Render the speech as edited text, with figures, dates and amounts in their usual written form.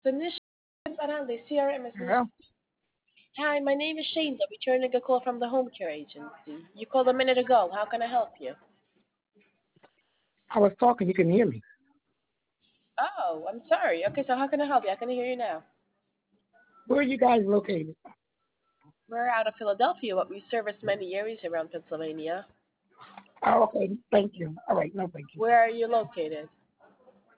Tanisha, Arande, CRM is Yeah. Hi, my name is Shane. I'm returning a call from the home care agency. You called a minute ago. How can I help you? I was talking. You can hear me. Oh, I'm sorry. Okay, so how can I help you? I can hear you now. Where are you guys located? We're out of Philadelphia, but we service many areas around Pennsylvania. Oh, okay. Thank you. All right. No, thank you. Where are you located?